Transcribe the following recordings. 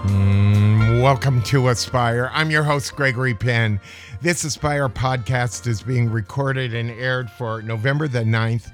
Welcome to Aspire. I'm your host, Gregory Penn. This Aspire podcast is being recorded and aired for November the 9th,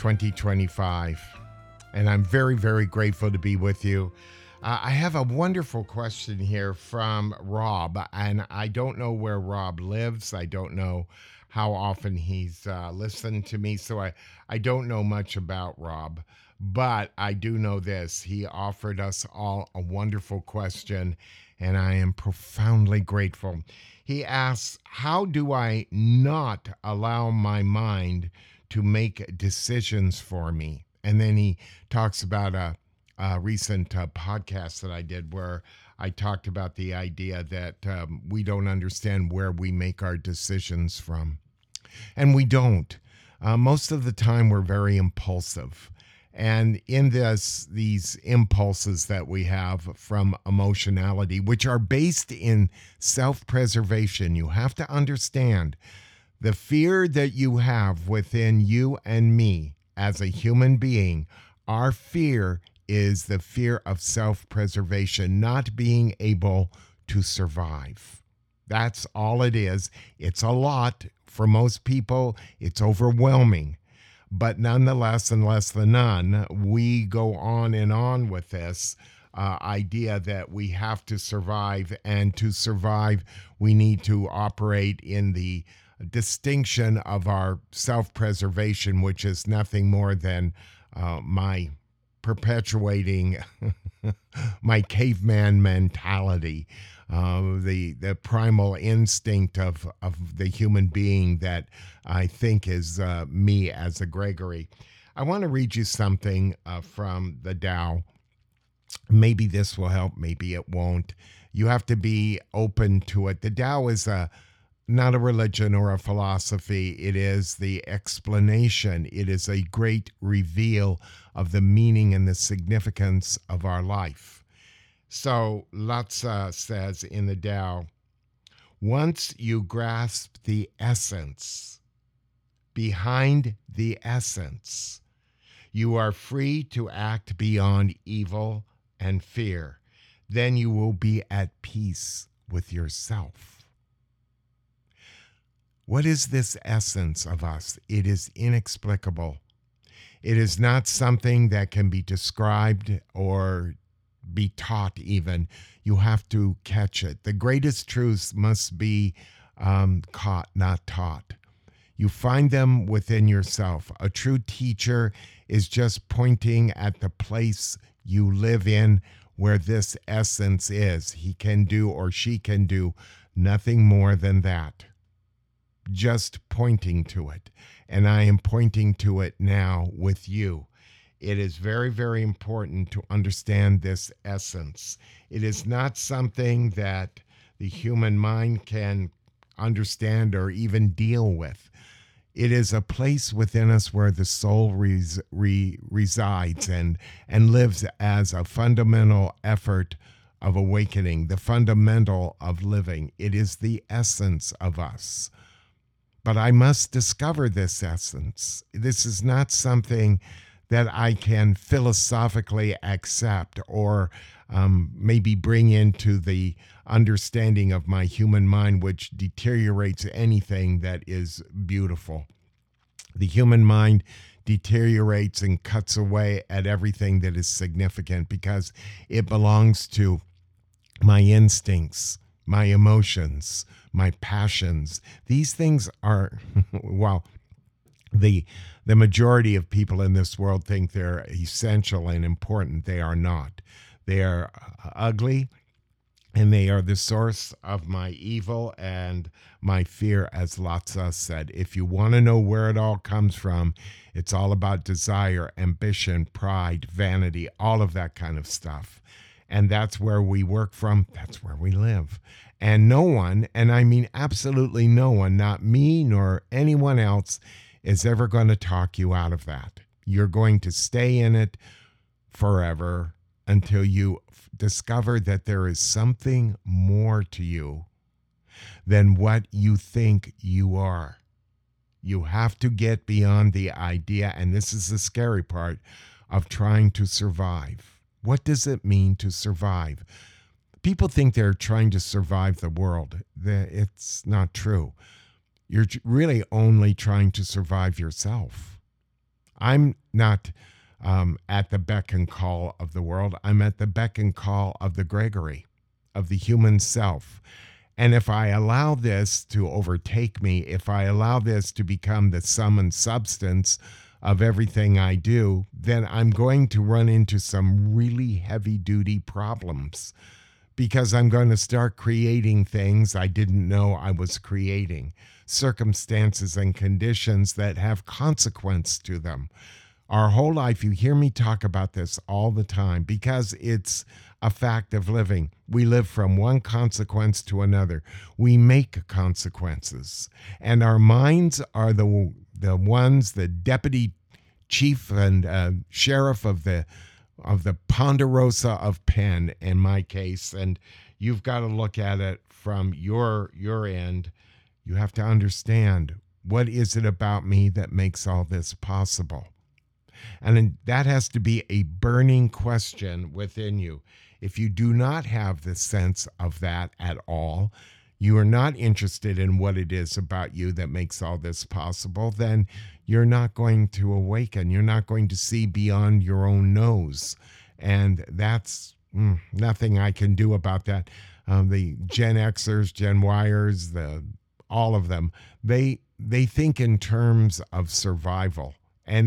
2025. And I'm very, very grateful to be with you. I have a wonderful question here from Rob, and I don't know where Rob lives. I don't know how often he's listened to me, so I don't know much about Rob. But I do know this. He offered us all a wonderful question, and I am profoundly grateful. He asks, how do I not allow my mind to make decisions for me? And then he talks about a recent podcast that I did where I talked about the idea that we don't understand where we make our decisions from. And we don't. Most of the time, we're very impulsive. And in these impulses that we have from emotionality, which are based in self-preservation, you have to understand the fear that you have within you and me as a human being. Our fear is the fear of self-preservation, not being able to survive. That's all it is. It's a lot. For most people, it's overwhelming. But nonetheless, and less than none, we go on and on with this idea that we have to survive, and to survive, we need to operate in the distinction of our self-preservation, which is nothing more than my perpetuating my caveman mentality. The primal instinct of the human being that I think is me as a Gregory. I want to read you something from the Tao. Maybe this will help, maybe it won't. You have to be open to it. The Tao is not a religion or a philosophy. It is the explanation. It is a great reveal of the meaning and the significance of our life. So Lao-Tzu says in the Tao, once you grasp the essence behind the essence, you are free to act beyond evil and fear. Then you will be at peace with yourself. What is this essence of us? It is inexplicable. It is not something that can be described or be taught even. You have to catch it. The greatest truths must be caught, not taught. You find them within yourself. A true teacher is just pointing at the place you live in where this essence is. He can do, or she can do, nothing more than that. Just pointing to it. And I am pointing to it now with you. It is very, very important to understand this essence. It is not something that the human mind can understand or even deal with. It is a place within us where the soul resides and lives as a fundamental effort of awakening, the fundamental of living. It is the essence of us. But I must discover this essence. This is not something that I can philosophically accept or maybe bring into the understanding of my human mind, which deteriorates anything that is beautiful. The human mind deteriorates and cuts away at everything that is significant because it belongs to my instincts, my emotions, my passions. These things are, well, the majority of people in this world think they're essential and important. They are not. They are ugly, and they are the source of my evil and my fear, as Lao-Tzu said. If you want to know where it all comes from, it's all about desire, ambition, pride, vanity, all of that kind of stuff. And that's where we work from. That's where we live. And no one, and I mean absolutely no one, not me nor anyone else, is ever going to talk you out of that. You're going to stay in it forever until you discover that there is something more to you than what you think you are. You have to get beyond the idea, and this is the scary part, of trying to survive. What does it mean to survive? People think they're trying to survive the world. It's not true. You're really only trying to survive yourself. I'm not at the beck and call of the world. I'm at the beck and call of the Gregory, of the human self. And if I allow this to overtake me, if I allow this to become the sum and substance of everything I do, then I'm going to run into some really heavy duty problems, because I'm going to start creating things I didn't know I was creating, circumstances and conditions that have consequence to them. Our whole life, you hear me talk about this all the time because it's a fact of living. We live from one consequence to another. We make consequences. And our minds are the ones, the deputy chief and sheriff of the Ponderosa of Penn, in my case. And you've got to look at it from your end. You have to understand, what is it about me that makes all this possible? And that has to be a burning question within you. If you do not have the sense of that at all, you are not interested in what it is about you that makes all this possible, then you're not going to awaken. You're not going to see beyond your own nose. And that's nothing I can do about that. The Gen Xers, Gen Yers, all of them, they think in terms of survival. And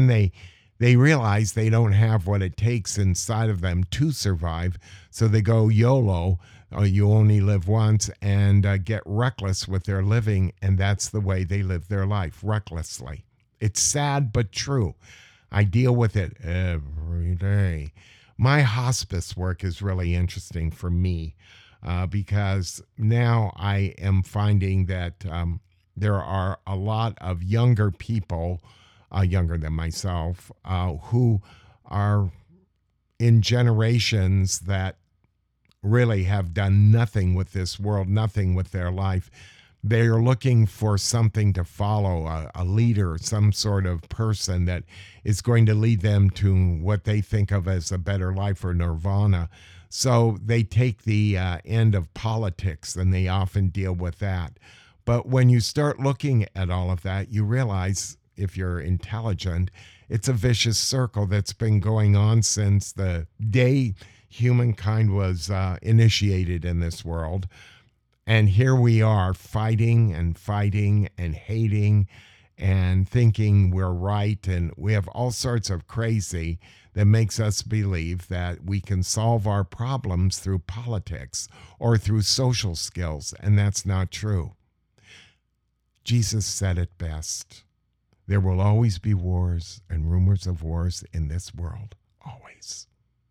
they realize they don't have what it takes inside of them to survive. So they go YOLO, you only live once, and get reckless with their living. And that's the way they live their life, recklessly. It's sad, but true. I deal with it every day. My hospice work is really interesting for me because now I am finding that there are a lot of younger people, younger than myself, who are in generations that really have done nothing with this world, nothing with their life. They are looking for something to follow, a leader, some sort of person that is going to lead them to what they think of as a better life or nirvana. So they take the end of politics, and they often deal with that. But when you start looking at all of that, you realize, if you're intelligent, it's a vicious circle that's been going on since the day humankind was initiated in this world. And here we are fighting and hating and thinking we're right. And we have all sorts of crazy that makes us believe that we can solve our problems through politics or through social skills. And that's not true. Jesus said it best. There will always be wars and rumors of wars in this world. Always.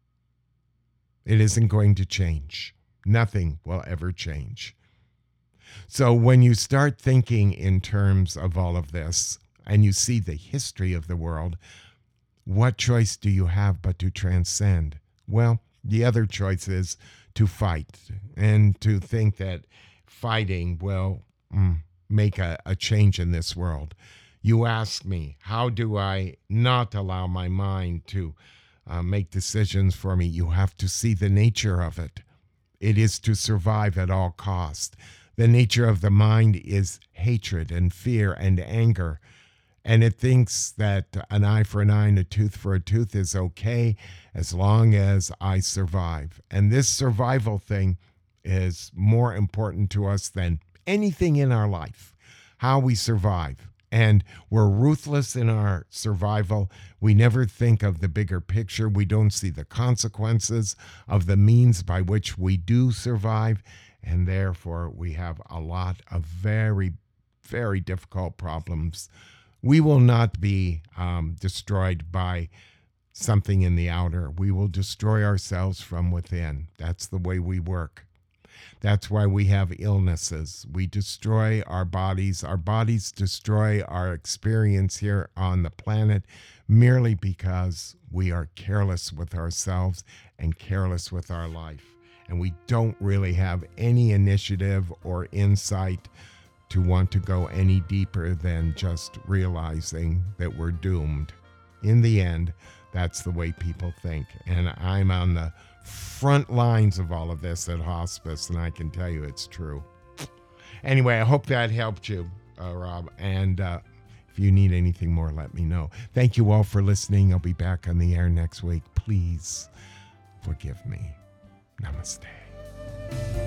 It isn't going to change. Nothing will ever change. So when you start thinking in terms of all of this and you see the history of the world, what choice do you have but to transcend? Well, the other choice is to fight and to think that fighting will make a change in this world. You ask me, how do I not allow my mind to make decisions for me? You have to see the nature of it. It is to survive at all costs. The nature of the mind is hatred and fear and anger. And it thinks that an eye for an eye and a tooth for a tooth is okay as long as I survive. And this survival thing is more important to us than anything in our life, how we survive. And we're ruthless in our survival. We never think of the bigger picture. We don't see the consequences of the means by which we do survive. And therefore, we have a lot of very, very difficult problems. We will not be destroyed by something in the outer. We will destroy ourselves from within. That's the way we work. That's why we have illnesses. We destroy our bodies. Our bodies destroy our experience here on the planet merely because we are careless with ourselves and careless with our life. And we don't really have any initiative or insight to want to go any deeper than just realizing that we're doomed. In the end, that's the way people think. And I'm on the front lines of all of this at hospice, and I can tell you it's true. Anyway, I hope that helped you, Rob. And if you need anything more, let me know. Thank you all for listening. I'll be back on the air next week. Please forgive me. Namaste.